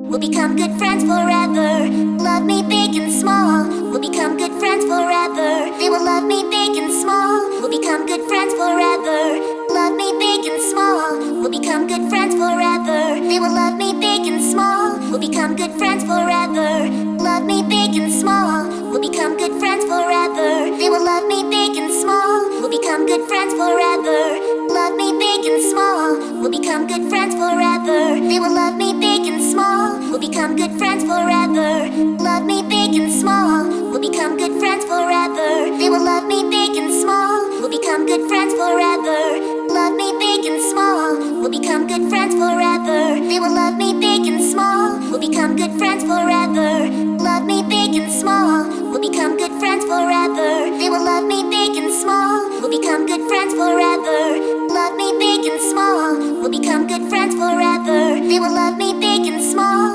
We'll become good friends forever. Love me big and small. We'll become good friends forever. They will love me big and small. We'll become good friends forever. Love me big and small. We'll become good friends forever. They will love me big and small. We'll become good friends forever. Love me big and small. We'll become good friends forever. They will love me big and small. We'll become good friends forever. Love me big and small. We'll become good friends forever. They will love me big and small. We'll become good friends forever. Love me big and small. We'll become good friends forever. They will love me big and small. We'll become good friends forever. Love me big and small. We'll become good friends forever. They will love me big and small. We'll become good friends forever. Love me big and small. We'll become good friends forever. They will love me big and small. We'll become good friends forever. Love me big and small. We'll become good friends forever. They will love me big and small.